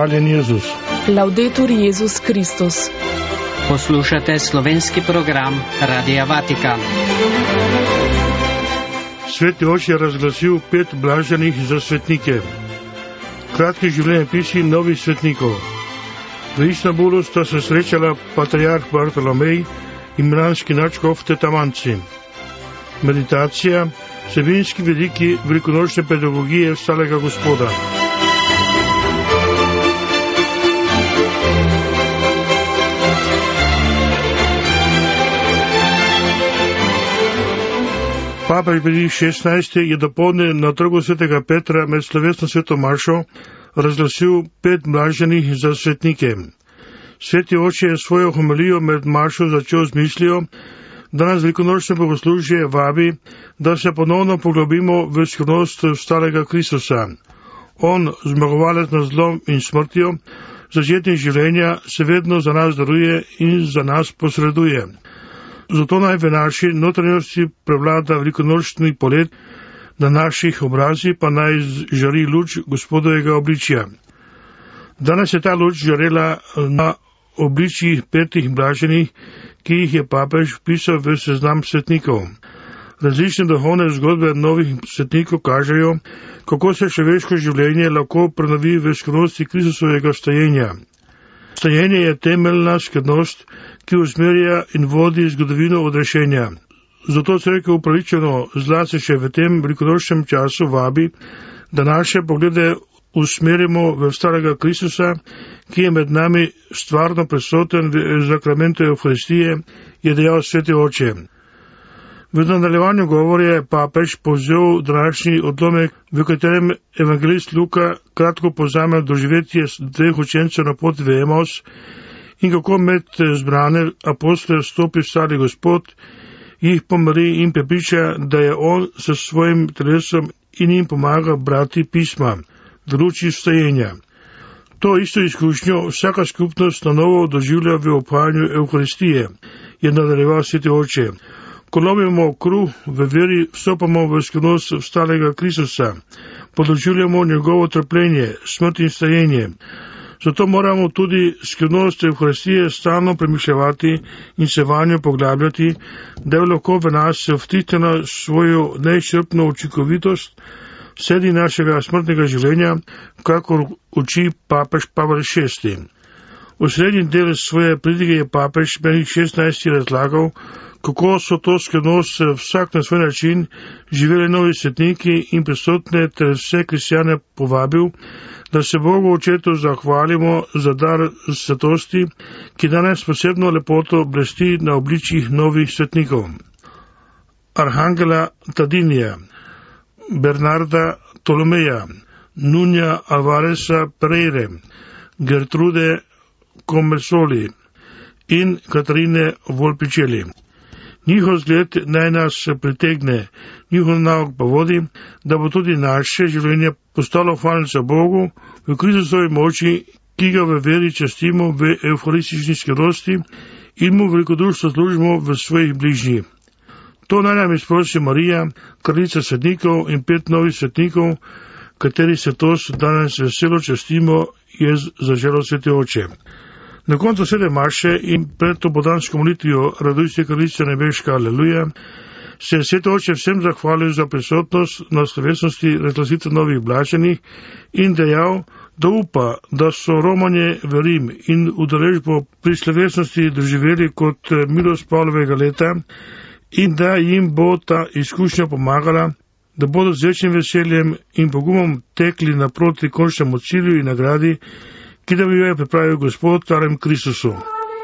Hvaljen Jezus. Laudetur Jezus Kristus. Poslušate slovenski program Radia Vatikan. Sveti oče je razglasil 5 blaženih za svetnike. Kratki življenjepisi novih svetnikov. V Istanbulu sta se srečala patriarh Bartolomej in milanski nadškof Tetamanci. Meditacija, vsebinski vidiki velikonočne pedagogije vstalega Gospoda. Papež Benedikt XVI je dopoldne na trgu svetega Petra med slovesno sveto mašo razglasil 5 blaženih za svetnike. Sveti oče je svojo homilijo med mašo začel z mislijo, da nas velikonočne bogoslužje vabi, da se ponovno poglobimo v skrivnost vstalega Kristusa. On, zmagovalec nad zlom in smrtjo, začetnik življenja, se vedno za nas daruje in za nas posreduje. Zato naj v naši notranjosti prevlada velikonočni polet, na naših obrazih pa naj žari luč Gospodovega obličja. Danes je ta luč žarela na obličjih 5 blaženih, ki jih je papež vpisal v seznam svetnikov. Različne duhovne zgodbe novih svetnikov kažejo, kako se človeško življenje lahko prenovi v skrivnosti Kristusovega stajenja. Stajenje je temeljna skrbnost, ki usmerja in vodi zgodovino odrešenja. Zato Cerkev upravičeno, zlasti še v tem velikonočnem času, vabi, da naše poglede usmerimo v vstalega Kristusa, ki je med nami stvarno prisoten v sakramentu Evharistije, je dejal sveti oče. V nadaljevanju govora je papež povzel današnji odlomek, v katerem evangelist Luka kratko povzame doživetje 2 učencev na poti v Emaus in kako med zbrane apostole stopi stari Gospod, jih pomiri in prepriča, da je on s svojim telesom in jim pomaga brati pisma v luči vstajenja. To isto izkušnjo vsaka skupnost na novo doživlja v obhajanju Evharistije, je nadaljeval sveti oče. Ko lomimo kruh v veri, vstopamo v skrivnost vstalega Kristusa, podoživljamo njegovo trpljenje, smrt in stajenje. Zato moramo tudi skrivnost Evharistije stalno premišljati in se vanjo poglabljati, da je lahko v nas vtisnjena svojo neizčrpno učinkovitost sredi našega smrtnega življenja, kakor uči papež Pavel VI. V srednji del svoje pridige je papež Benedikt XVI razlagal, kako so to skrivnost vsak na svoj način živeli novi svetniki in prisotne ter vse kristjane povabil, da se Bogu Očetu zahvalimo za dar svetosti, ki danes posebno lepoto blesti na obličjih novih svetnikov. Arhangela Tadinija, Bernarda Tolomeja, Nunja Alvareza Pereire, Gertrude Commersoli in Katarine Volpicelli. Njihov zgled naj nas pritegne, njihov nauk pa vodi, da bo tudi naše življenje postalo hvalnica Bogu v Kristusovi moči, ki ga v veri častimo v evharistični skrivnosti in mu velikodušno služimo v svojih bližnjih. To naj nam izprosi Marija, kraljica svetnikov in 5 novih svetnikov, kateri svetost danes veselo častimo, je zaželel sveti oče. Na koncu svete maše in pred tobodansko molitvijo Raduj se kraljica nebeška, aleluja, se je sveti oče vsem zahvalil za prisotnost na slovesnosti razglasitve novih blaženih in dejal, da upa, da so romanje v Rim in udeležbo pri slovesnosti doživeli kot milost Pavlovega leta in da jim bo ta izkušnja pomagala, da bodo z večjim veseljem in pogumom tekli naproti končnemu cilju in nagradi, ki da bi jo je pripravil Gospod starem Kristusu.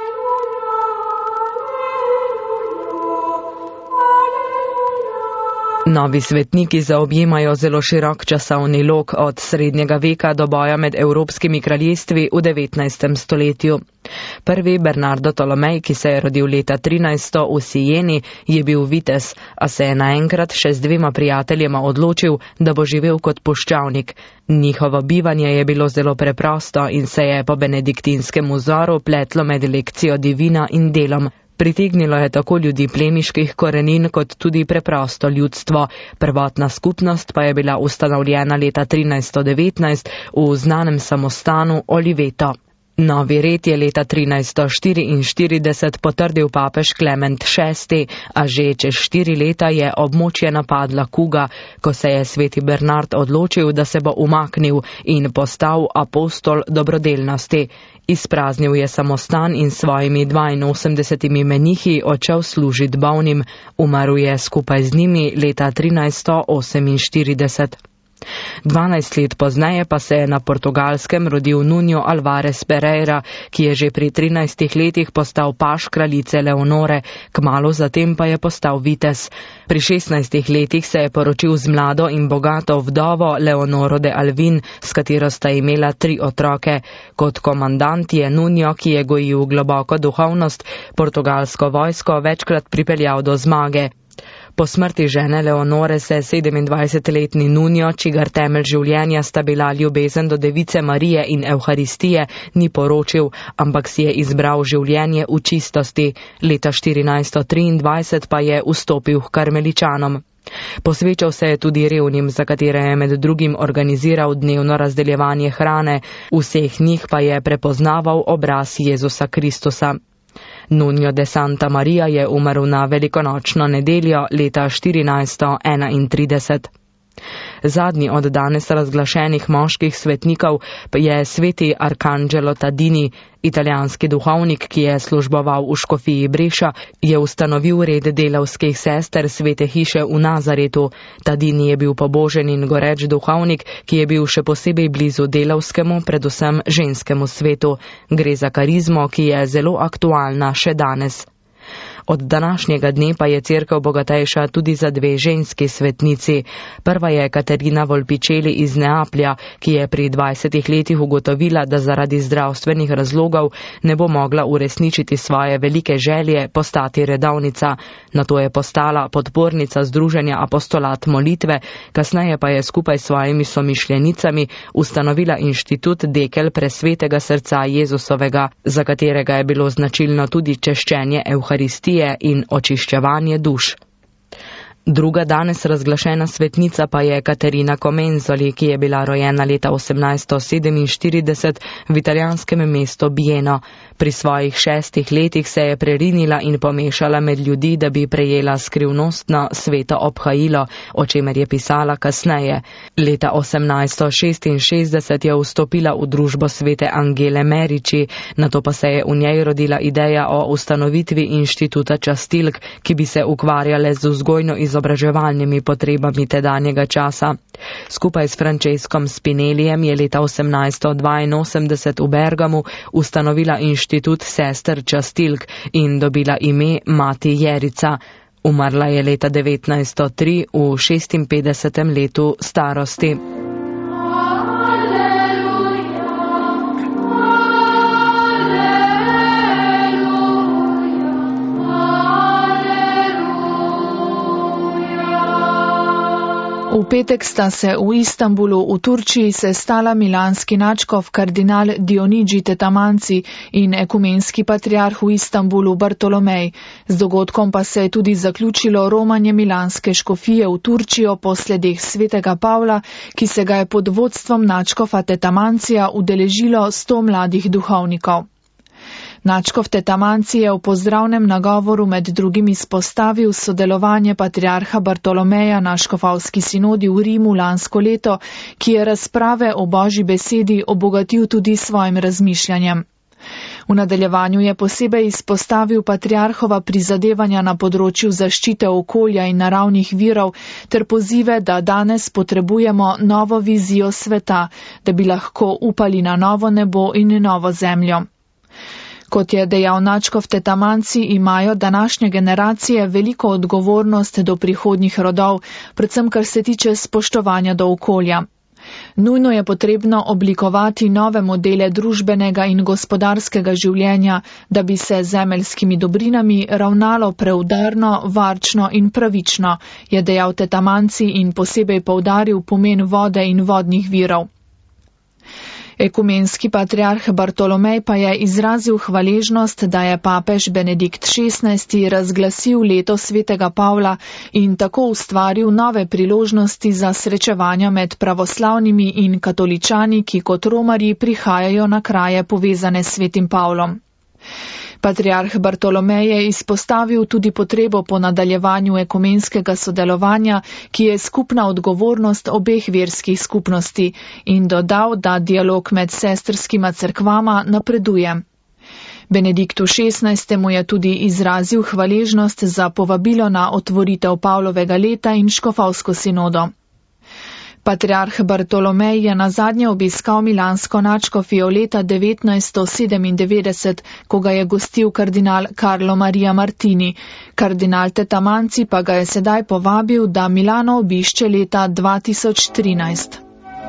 Novi svetniki zaobjemajo zelo širok časovni lok od srednjega veka do boja med evropskimi kraljestvi v 19. stoletju. Prvi Bernardo Tolomej, ki se je rodil leta 1300 v Sijeni, je bil vitez, a se je naenkrat še z 2 prijateljema odločil, da bo živel kot puščavnik. Njihovo bivanje je bilo zelo preprosto in se je po benediktinskem vzoru pletlo med lekcijo divina in delom. Pritegnilo je tako ljudi plemiških korenin kot tudi preprosto ljudstvo. Prvotna skupnost pa je bila ustanovljena leta 1319 v znanem samostanu Oliveto. Novi red je leta 1344 potrdil papež Klement VI, a že čez 4 leta je območje napadla kuga, ko se je sveti Bernard odločil, da se bo umaknil in postal apostol dobrodelnosti. Izpraznil je samostan in svojimi 82 menihi odšel služiti bolnim, umrl je skupaj z njimi leta 1348. 12 let pozneje pa se je na Portugalskem rodil Nuno Alvarez Pereira, ki je že pri 13 letih postal paž kraljice Leonore, kmalu zatem pa je postal vitez. Pri 16 letih se je poročil z mlado in bogato vdovo Leonoro de Alvin, s katero sta imela 3 otroke. Kot komandant je Nuno, ki je gojil globoko duhovnost, portugalsko vojsko večkrat pripeljal do zmage. Po smrti žene Leonore se 27-letni Nuno, čigar temelj življenja sta bila ljubezen do device Marije in Evharistije, ni poročil, ampak si je izbral življenje v čistosti. Leta 1423 pa je vstopil k karmeličanom. Posvečal se je tudi revnim, za katere je med drugim organiziral dnevno razdeljevanje hrane, vseh njih pa je prepoznaval obraz Jezusa Kristusa. Nuno de Santa Maria je umrl na velikonočno nedeljo leta 1431. Zadnji od danes razglašenih moških svetnikov je sveti Arcangelo Tadini, italijanski duhovnik, ki je služboval v škofiji Breša, je ustanovil red delavskih sester svete hiše v Nazaretu. Tadini je bil pobožen in goreč duhovnik, ki je bil še posebej blizu delavskemu, predvsem ženskemu svetu. Gre za karizmo, ki je zelo aktualna še danes. Od današnjega dne pa je cerkev bogatejša tudi za 2 ženski svetnici. Prva je Katerina Volpicelli iz Neaplja, ki je pri 20 letih ugotovila, da zaradi zdravstvenih razlogov ne bo mogla uresničiti svoje velike želje postati redovnica. Nato je postala podpornica Združenja Apostolat molitve, kasneje pa je skupaj s svojimi somišljenicami ustanovila inštitut Dekel presvetega srca Jezusovega, za katerega je bilo značilno tudi češčenje Evharistije in očiščevanje duš. Druga danes razglašena svetnica pa je Katerina Comenzoli, ki je bila rojena leta 1847 v italijanskem mestu Bieno. Pri svojih 6 letih se je prerinila in pomešala med ljudi, da bi prejela skrivnostno sveto obhajilo, o čemer je pisala kasneje. Leta 1866 je vstopila v družbo svete Angele Merici, nato pa se je v njej rodila ideja o ustanovitvi inštituta častilk, ki bi se ukvarjale z vzgojno izobraževalnimi potrebami tedanjega časa. Skupaj s Francescom Spinellijem je leta 1882 v Bergamu ustanovila inštitut sester častilk in dobila ime Mati Jerica. Umrla je leta 1903 v 56. letu starosti. V petek sta se v Istanbulu v Turčiji sestala milanski nadškof kardinal Dionigi Tetamanci in ekumenski patriarh v Istanbulu Bartolomej. Z dogodkom pa se je tudi zaključilo romanje milanske škofije v Turčijo po sledeh svetega Pavla, ki se ga je pod vodstvom nadškofa Tetamancija udeležilo 100 mladih duhovnikov. Nadškof Tetamanci je v pozdravnem nagovoru med drugim izpostavil sodelovanje patriarha Bartolomeja na škofovski sinodi v Rimu lansko leto, ki je razprave o Božji besedi obogatil tudi svojim razmišljanjem. V nadaljevanju je posebej izpostavil patriarhova prizadevanja na področju zaščite okolja in naravnih virov ter pozive, da danes potrebujemo novo vizijo sveta, da bi lahko upali na novo nebo in novo zemljo. Kot je dejal nadškof Tetamanci, imajo današnje generacije veliko odgovornost do prihodnjih rodov, predvsem kar se tiče spoštovanja do okolja. Nujno je potrebno oblikovati nove modele družbenega in gospodarskega življenja, da bi se z zemeljskimi dobrinami ravnalo preudarno, varčno in pravično, je dejal Tetamanci in posebej poudaril pomen vode in vodnih virov. Ekumenski patriarh Bartolomej pa je izrazil hvaležnost, da je papež Benedikt XVI razglasil leto svetega Pavla in tako ustvaril nove priložnosti za srečevanja med pravoslavnimi in katoličani, ki kot romarji prihajajo na kraje povezane s svetim Pavlom. Patriarh Bartolomej je izpostavil tudi potrebo po nadaljevanju ekumenskega sodelovanja, ki je skupna odgovornost obeh verskih skupnosti, in dodal, da dialog med sestrskima cerkvama napreduje. Benediktu XVI je tudi izrazil hvaležnost za povabilo na otvoritev Pavlovega leta in škofovsko sinodo. Patriarh Bartolomej je nazadnje obiskal milansko nadškofijo leta 1997, ko ga je gostil kardinal Carlo Maria Martini. Kardinal Tetamanci pa ga je sedaj povabil, da Milano obišče leta 2013.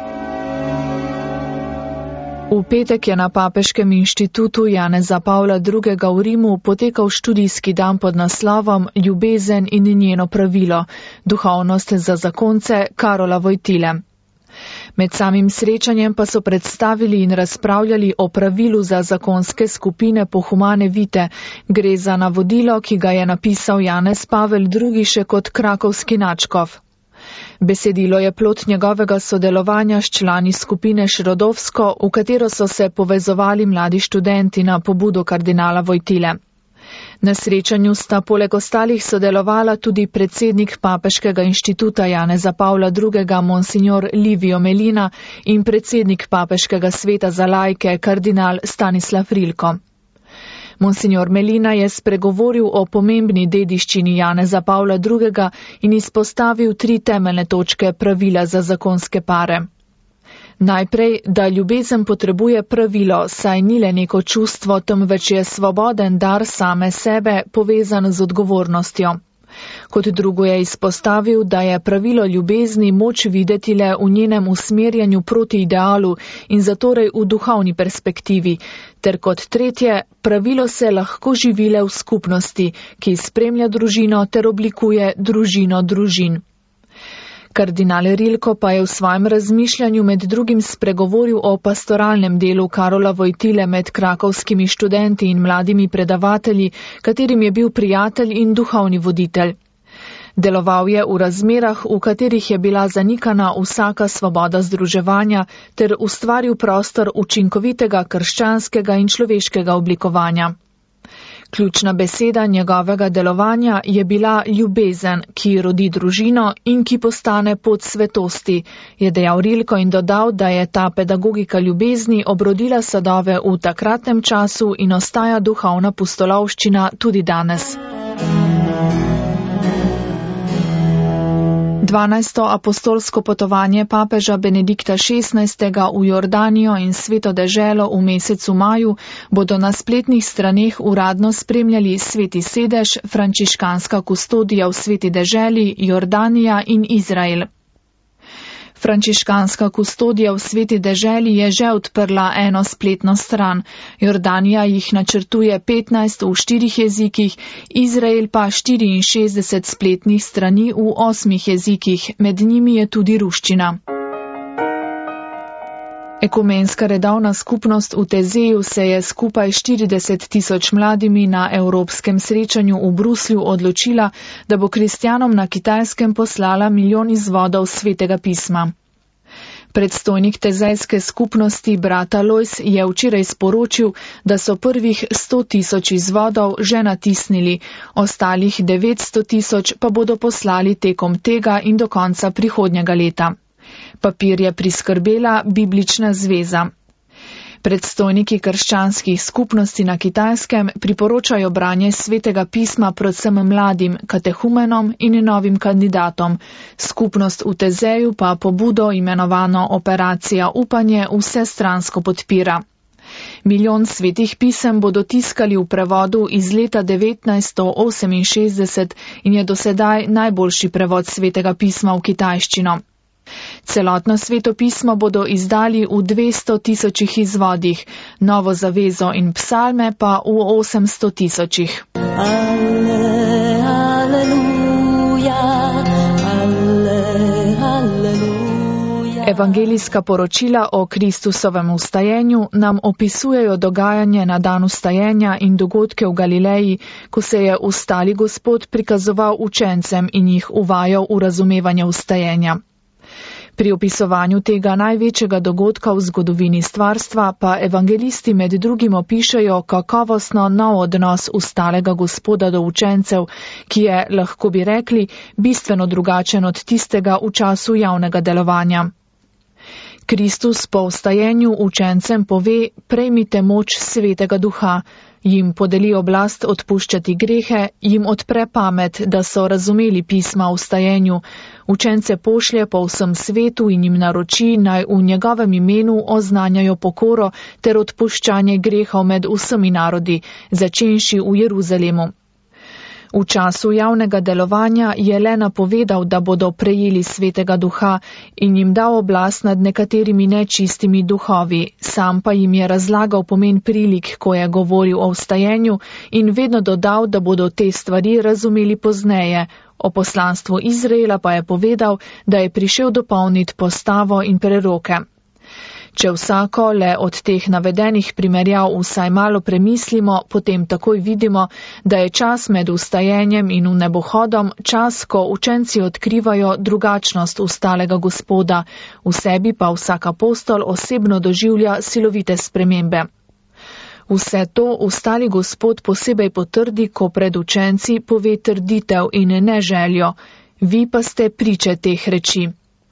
V petek je na Papeškem inštitutu Janeza Pavla II. V Rimu potekal študijski dan pod naslovom Ljubezen in njeno pravilo, duhovnost za zakonce Karola Wojtyle. Med samim srečanjem pa so predstavili in razpravljali o pravilu za zakonske skupine po Humane Vitae. Gre za navodilo, ki ga je napisal Janez Pavel II. Še kot krakovski nadškof. Besedilo je plod njegovega sodelovanja s člani skupine Šrodovsko, v katero so se povezovali mladi študenti na pobudo kardinala Wojtyle. Na srečanju sta poleg ostalih sodelovala tudi predsednik Papeškega inštituta Janeza Pavla II. Monsignor Livio Melina in predsednik Papeškega sveta za laike kardinal Stanislav Rilko. Monsignor Melina je spregovoril o pomembni dediščini Janeza Pavla II. In izpostavil 3 temeljne točke pravila za zakonske pare. Najprej, da ljubezen potrebuje pravilo, saj ni le neko čustvo, temveč je svoboden dar same sebe, povezan z odgovornostjo. Kot drugo je izpostavil, da je pravilo ljubezni moč videti le v njenem usmerjanju proti idealu in zatorej v duhovni perspektivi, ter kot tretje, pravilo se lahko živi le v skupnosti, ki spremlja družino ter oblikuje družino družin. Kardinal Rilko pa je v svojem razmišljanju med drugim spregovoril o pastoralnem delu Karola Wojtyle med krakovskimi študenti in mladimi predavatelji, katerim je bil prijatelj in duhovni voditelj. Deloval je v razmerah, v katerih je bila zanikana vsaka svoboda združevanja, ter ustvaril prostor učinkovitega krščanskega in človeškega oblikovanja. Ključna beseda njegovega delovanja je bila ljubezen, ki rodi družino in ki postane pot svetosti, je dejal Rilko in dodal, da je ta pedagogika ljubezni obrodila sadove v takratnem času in ostaja duhovna pustolovščina tudi danes. 12. apostolsko potovanje papeža Benedikta XVI. V Jordanijo in Sveto deželo v mesecu maju bodo na spletnih straneh uradno spremljali Sveti sedež, frančiškanska kustodija v Sveti deželi, Jordanija in Izrael. Frančiškanska kustodija v Sveti deželi je že odprla eno spletno stran. Jordanija jih načrtuje 15 v 4 jezikih, Izrael pa 64 spletnih strani v 8 jezikih, med njimi je tudi ruščina. Ekumenska redovna skupnost v Tezeju se je skupaj 40.000 mladimi na evropskem srečanju v Bruslju odločila, da bo kristjanom na Kitajskem poslala 1 milijon izvodov svetega pisma. Predstojnik tezejske skupnosti brat Alojz je včeraj sporočil, da so prvih 100.000 izvodov že natisnili, ostalih 900.000 pa bodo poslali tekom tega in do konca prihodnjega leta. Papir je priskrbela Biblična zveza. Predstojniki krščanskih skupnosti na Kitajskem priporočajo branje svetega pisma predvsem mladim, katehumenom in novim kandidatom. Skupnost v Tezeju pa pobudo imenovano Operacija upanje vsestransko podpira. 1 milijon svetih pisem bodo tiskali v prevodu iz leta 1968 in je dosedaj najboljši prevod svetega pisma v kitajščino. Celotno sveto pismo bodo izdali v 200.000 izvodih, Novo zavezo in psalme pa v 800.000. Alleluja, alleluja. Evangelijska poročila o Kristusovem vstajenju nam opisujejo dogajanje na dan vstajenja in dogodke v Galileji, ko se je vstali Gospod prikazoval učencem in jih uvajal v razumevanje vstajenja. Pri opisovanju tega največjega dogodka v zgodovini stvarstva pa evangelisti med drugim opišejo kakovostno nov odnos vstalega Gospoda do učencev, ki je, lahko bi rekli, bistveno drugačen od tistega v času javnega delovanja. Kristus po vstajenju učencem pove: prejmite moč Svetega Duha, jim podeli oblast odpuščati grehe, jim odpre pamet, da so razumeli pisma o vstajenju, učence pošlje po vsem svetu in jim naroči, naj v njegovem imenu oznanjajo pokoro ter odpuščanje grehov med vsemi narodi, začenši v Jeruzalemu. V času javnega delovanja je le napovedal, da bodo prejeli Svetega Duha in jim dal oblast nad nekaterimi nečistimi duhovi, sam pa jim je razlagal pomen prilik, ko je govoril o vstajenju, in vedno dodal, da bodo te stvari razumeli pozneje. O poslanstvu Izraela pa je povedal, da je prišel dopolniti postavo in preroke. Če vsako le od teh navedenih primerjav vsaj malo premislimo, potem takoj vidimo, da je čas med vstajenjem in vnebohodom čas, ko učenci odkrivajo drugačnost vstalega Gospoda, v sebi pa vsak apostol osebno doživlja silovite spremembe. Vse to vstali Gospod posebej potrdi, ko pred učenci pove trditev in ne željo: vi pa ste priče teh reči.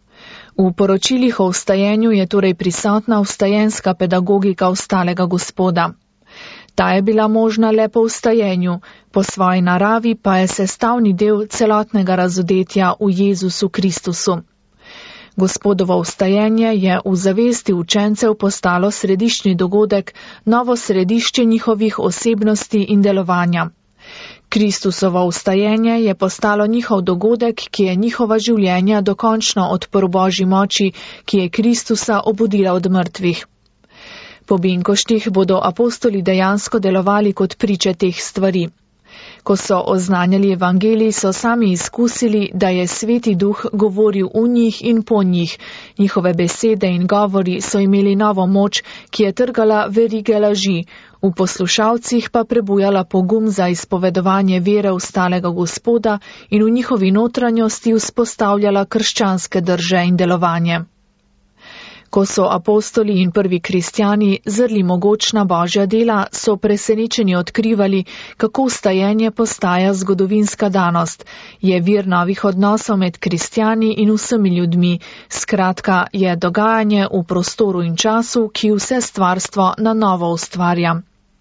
V poročilih o vstajenju je torej prisotna vstajenska pedagogika vstalega Gospoda. Ta je bila možna le po vstajenju, po svoji naravi pa je sestavni del celotnega razodetja v Jezusu Kristusu. Gospodovo vstajenje je v zavesti učencev postalo središčni dogodek, novo središče njihovih osebnosti in delovanja. Kristusovo vstajenje je postalo njihov dogodek, ki je njihova življenja dokončno odprl Božji moči, ki je Kristusa obudila od mrtvih. Po binkoštih bodo apostoli dejansko delovali kot priče teh stvari. Ko so oznanjali evangelij, so sami izkusili, da je Sveti Duh govoril v njih in po njih. Njihove besede in govori so imeli novo moč, ki je trgala verige laži, v poslušalcih pa prebujala pogum za izpovedovanje vere vstalega Gospoda in v njihovi notranjosti vzpostavljala krščanske drže in delovanje. Ko so apostoli in prvi kristjani zrli mogočna Božja dela, so presenečeni odkrivali, kako vstajenje postaja zgodovinska danost, je vir novih odnosov med kristjani in vsemi ljudmi, skratka je dogajanje v prostoru in času, ki vse stvarstvo na novo ustvarja.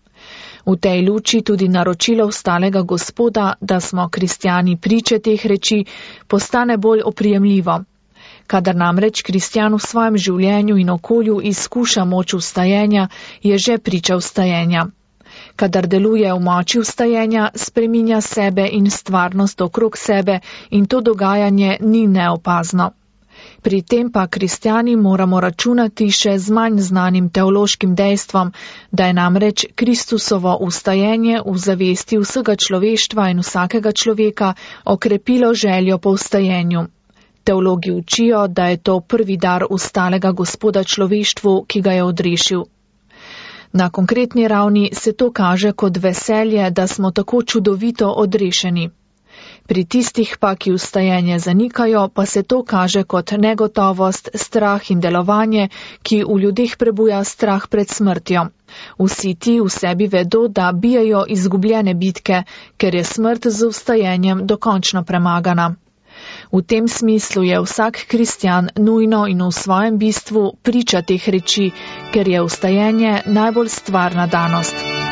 V tej luči tudi naročilo vstalega Gospoda, da smo kristjani priče teh reči, postane bolj oprijemljivo. Kadar namreč kristjan v svojem življenju in okolju izkuša moč vstajenja, je že priča vstajenja. Kadar deluje v moči vstajenja, spreminja sebe in stvarnost okrog sebe in to dogajanje ni neopazno. Pri tem pa kristjani moramo računati še z manj znanim teološkim dejstvom, da je namreč Kristusovo vstajenje v zavesti vsega človeštva in vsakega človeka okrepilo željo po vstajenju. Teologi učijo, da je to prvi dar vstalega Gospoda človeštvu, ki ga je odrešil. Na konkretni ravni se to kaže kot veselje, da smo tako čudovito odrešeni. Pri tistih pa, ki vstajenje zanikajo, pa se to kaže kot negotovost, strah in delovanje, ki v ljudeh prebuja strah pred smrtjo. Vsi ti v sebi vedo, da bijajo izgubljene bitke, ker je smrt z vstajenjem dokončno premagana. V tem smislu je vsak kristjan nujno in v svojem bistvu priča teh reči, ker je vstajenje najbolj stvarna danost.